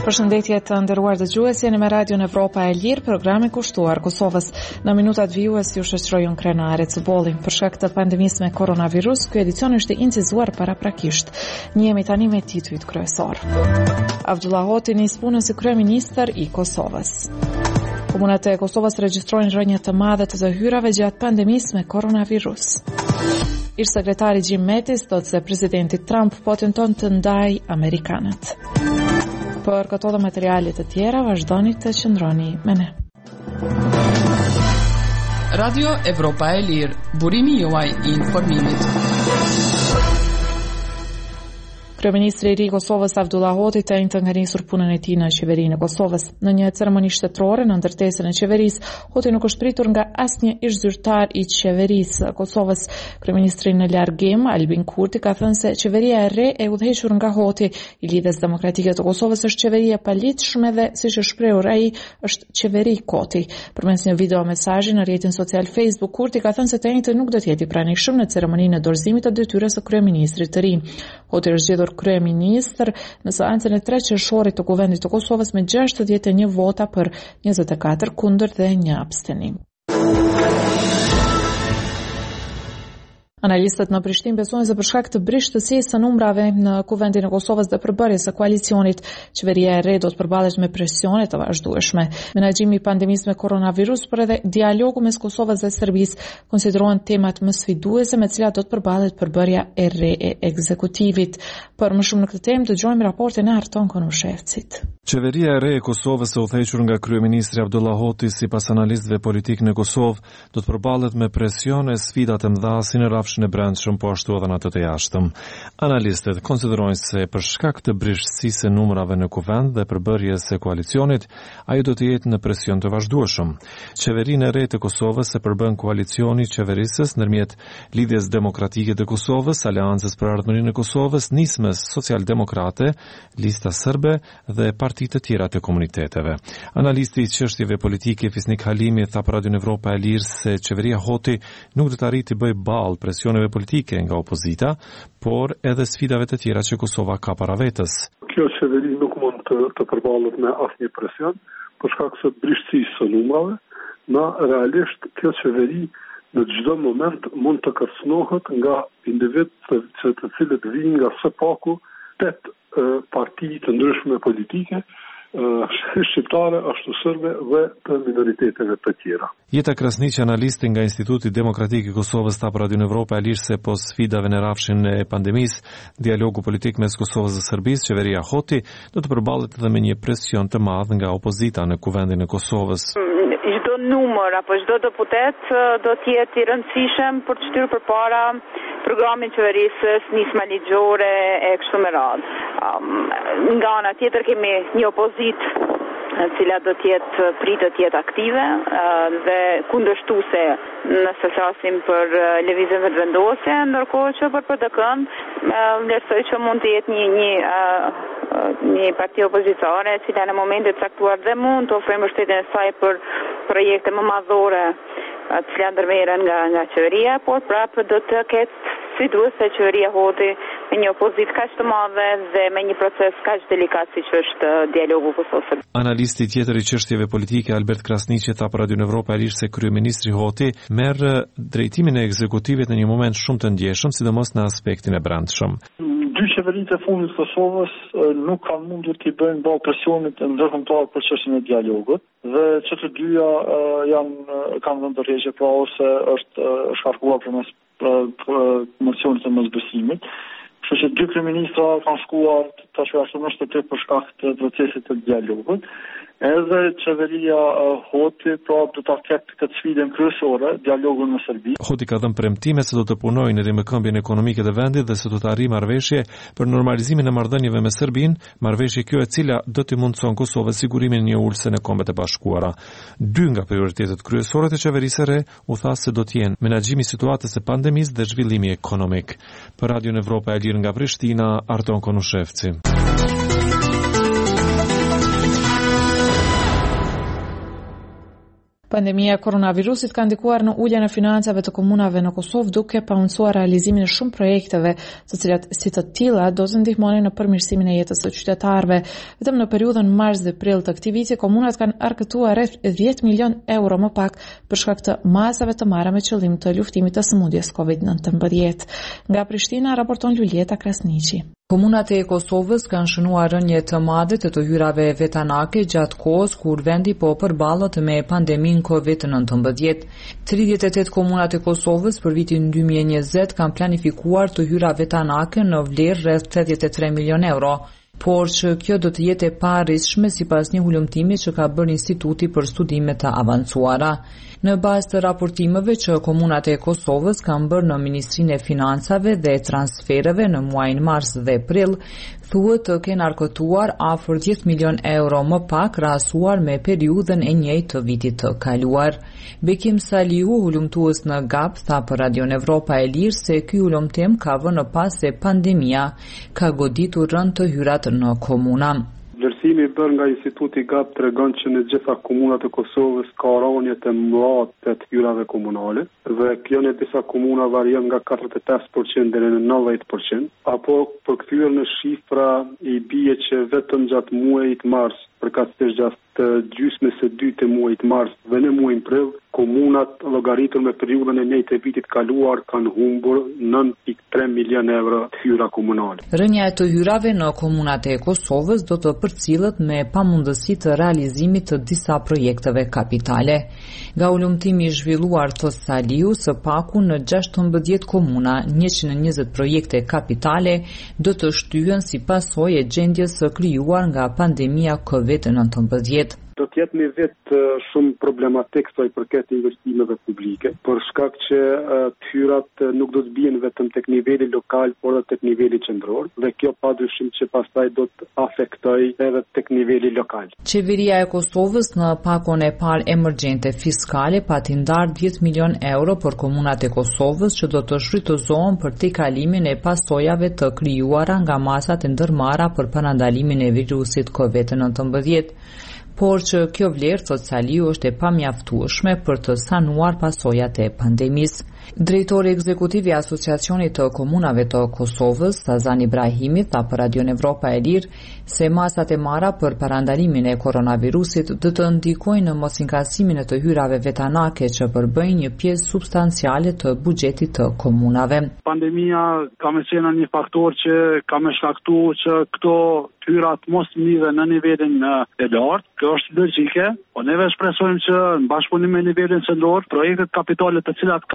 Përshëndetje të nderuar dëgjues, jeni me Radion Evropa e Lirë, programi kushtuar Kosovës. Në minutat vijues ju shoqërojun krenare Ciboli. Për shkak të pandemisë me koronavirus, ky edicion është incizuar paraprakisht. Njihemi tani me titujt kryesor. Abdullah Hoti nis punën si kryeministër i Kosovës. Komunat e Kosovës regjistrojnë rënje të madhe të hyrave gjatë pandemisë me koronavirus. Ish sekretari Jim Mattis thotë se presidenti Trump po tenton të ndajë amerikanët. Për këto dhe materialet të tjera, vazhdoni të qëndroni me ne. Radio Evropa e Lirë, burimi juaj i informimit. Kryeministri i ri i Kosovës Abdullah Hoti të njëjtën ka nisur punën e tij në qeverinë e Kosovës. Në një ceremoni shtetërore në ndërtesën e qeverisë, Hoti nuk është pritur nga asnjë ish zyrtar i qeverisë së Kosovës. Kryeministri në largim Albin Kurti ka thënë se qeveria e re e udhëhequr nga Hoti i Lidhjes Demokratike të Kosovës është qeveri e paligjshme dhe siç është shprehur ai, është qeveri Koti. Përmes një video mesazhi në rrjetin social Facebook, Kurti ka thënë se të njëjtën nuk do të jetë i pranishëm në ceremoninë e dorëzimit të detyrës së kryeministrit të ri. Hoti është zgjedhur kryeministër në seancën e 3 qershorit të Kuvendit të Kosovës me 61 vota për 24 kundër dhe 1 abstenim. Analistët në Prishtinë besojnë se për shkak të brishtësisë së numrave në Kuvendin e Kosovës dhe përbërjes së koalicionit, qeveria e re do të përballet me presione të vazhdueshme. Menaxhimi i pandemisë me koronavirus, por edhe dialogu mes Kosovës dhe Serbisë konsiderohen temat më sfiduese me të cilat do të përballet përbërja e re e ekzekutivit. Për më shumë në këtë temë dëgjojmë raportin e Arton Konushevcit. Qeveria e re e Kosovës e udhëhequr nga kryeministri Abdullah Hoti sipas analistëve politik në Kosovë do të përballet me presion e sfida të mëdha si në rrafshin e brendshëm po ashtu edhe në atë të jashtëm. Analistët konsiderojnë se për shkak të brishtësisë së numrave në kuvend dhe përbërjes së koalicionit, ai do të jetë në presion të vazhdueshëm. Qeverinë e re të Kosovës e përbën koalicioni i qeverisës ndërmjet Lidhjes Demokratike të Kosovës, Aleancës për Ardhmërinë e Kosovës, nismës socialdemokrate, Lista Serbe dhe të tjera të komuniteteve. Analisti i çështjeve politike Fisnik Halimi tha për Radion Evropa e Lirë se qeveria Hoti nuk do të arrijë të bëjë ballë presioneve politike nga opozita, por edhe sfidave të tjera që Kosova ka para vetës. Kjo qeveri nuk mund të përballet me asnjë presion, për shkak të brishtësisë së numrave. Realisht kjo qeveri në çdo moment mund të kërcënohet nga individë të cilët vijnë nga së paku 8 parti të ndryshme politike, shqiptare, ashtu serbe dhe të minoriteteve të tjera. Jeta Krasniqi, analisti nga Instituti Demokratik i Kosovës, tha për Radion Evropa e Lirë se po sfidave në rrafshin e pandemisë, dialogu politik mes Kosovës dhe Serbisë, qeveria Hoti do të përballet edhe me një presion të madh nga opozita në Kuvendin e Kosovës. Çdo numër apo çdo deputet do të jetë i rëndësishëm për të shtyrë përpara programin qeverisës, nisma ligjore e kështu me radhë. Nga ana tjetër kemi një opozitë e cila do të jetë pritet të jetë aktive dhe kundërshtuese nëse flasim për lëvizjen vendosje, ndërkohë që për PDK-n vlerësoj që mund të jetë një parti opozitare e cila në momentin e caktuar dhe mund të ofrojë mbështetjen e saj për projekte më madhore të cilat ndërmerren nga qeveria, por prapë do të ketë sfiduese qeveria Hoti me një opozitë kaq të madhe dhe me një proces kaq delikat siç është dialogu Kosovës. Analisti tjetër i çështjeve politike Albert Krasniqi tha për Radion Evropa e Lirë se kryeministri Hoti merr drejtimin e ekzekutivit në një moment shumë të ndjeshëm, sidomos në aspektin e brendshëm. Dy qeveritë e fundit të Kosovës nuk kanë mundur të bëjnë ballë presionit ndërkombëtar për çështjen e dialogut dhe që të dyja kanë vënë rrjetë pra ose është shkarkuar përmes mocionit të mosbesimit. Kështu që dy kryeministra kanë shkuar tash ashtu në shtetë për shkak të procesit të dialogut. Edhe qeveria Hoti do ta ketë këtë sfidën kryesore, dialogun me Serbi. Hoti ka dhënë premtime se do të punojë në rikëmbjen ekonomike të vendit dhe se do të arrijë marrëveshje për normalizimin e marrëdhënieve me Serbinë, marrëveshje kjo e cila do të mundson Kosovës sigurimin e një ulse në Kombet e Bashkuara. Dy nga prioritetet kryesore të qeverisë së re u tha se do të jenë menaxhimi i situatës së pandemisë dhe zhvillimi ekonomik. Për Radion Evropa e Lirë nga Prishtina, Arton Konushevci. Pandemia e koronavirusit ka ndikuar në uljen e financave të komunave në Kosovë, duke pamundsuar realizimin e shumë projekteve, të cilat si të tilla do të ndihmonin në përmirësimin e jetës së qytetarëve. Vetëm në periudhën mars dhe prill të këtij viti, komunat kanë arkëtuar rreth 10 milion euro më pak për shkak të masave të marra me qëllim të luftimit të sëmundjes COVID-19. Nga Prishtina raporton Lulieta Krasniqi. Komunat e Kosovës kanë shënuar rënje të madhe të hyrave vetanake gjatë kohës kur vendi po përballet me pandeminë COVID-19. 38 komunat e Kosovës për vitin 2020 kanë planifikuar të hyra vetanake në vlerë rreth 83 milion euro, por që kjo do të jetë e parritshme sipas një hulumtimi që ka bërë Instituti për Studime të Avancuara. Në bazë të raportimeve që komunat e Kosovës kanë bërë në Ministrinë e Financave dhe Transfereve në muajin mars dhe prill, thuhet të kenë arkëtuar afër 10 milion euro më pak krahasuar me periudhën e njëjtë të vitit të kaluar. Bekim Saliu, hulumtues në GAP, tha për Radion Evropa e Lirë se ky hulumtim ka vënë pas se pandemia ka goditur rënd të hyrat në komuna. Vlerësimi i bërë nga Instituti GAP tregon që në gjitha komunat e Kosovës ka rënje të mëdha të hyrave komunale dhe kjo në disa komuna varion nga 45% deri në 90%, apo përkthyer në shifra i bie që vetëm gjatë muajit mars, përkatësisht gjatë gjysmës së dytë të muajit mars dhe në muajin prill, komunat llogaritur me periudhën e njëjtë të vitit kaluar kanë humbur 9.3 milion euro të hyra komunale. Rënja e të hyrave në komunat e Kosovës do të përcillet me pamundësi të realizimit të disa projekteve kapitale. Nga ulumtimi i zhvilluar të Saliu, së paku në 16 komuna, 120 projekte kapitale do të shtyhen si pasojë e gjendjes së krijuar nga pandemia COVID-19. Do të jetë një vit shumë problematik sa i përket investimeve publike, për shkak që të hyrat nuk do të bien vetëm tek niveli lokal, por edhe tek niveli qendror, dhe kjo padyshim që pastaj do të afektojë edhe tek niveli lokal. Qeveria e Kosovës në pakon e parë emergjente fiskale pati ndar 10 milion euro për komunat e Kosovës që do të shfrytëzohen për tejkalimin e pasojave të krijuara nga masat e ndërmarra për parandalimin e virusit COVID-19. Por që kjo vlerë, thot Saliu, është e pamjaftueshme për të sanuar pasojat e pandemisë. Drejtori ekzekutiv i Asociacionit të Komunave të Kosovës, Sazan Ibrahimi, tha për Radion Evropa e Lirë se masat e marra për parandalimin e koronavirusit do të ndikojnë në mosinkasimin e të hyrave vetanake që përbëjnë një pjesë substanciale të buxhetit të komunave. Pandemia ka më qenë një faktor që ka më shkaktuar që këto hyrat mos mlihen në nivelin e lartë. Kjo është logjike, po neve shpresojmë që në bashkëpunim me nivelin qendror, projektet kapitale të cilat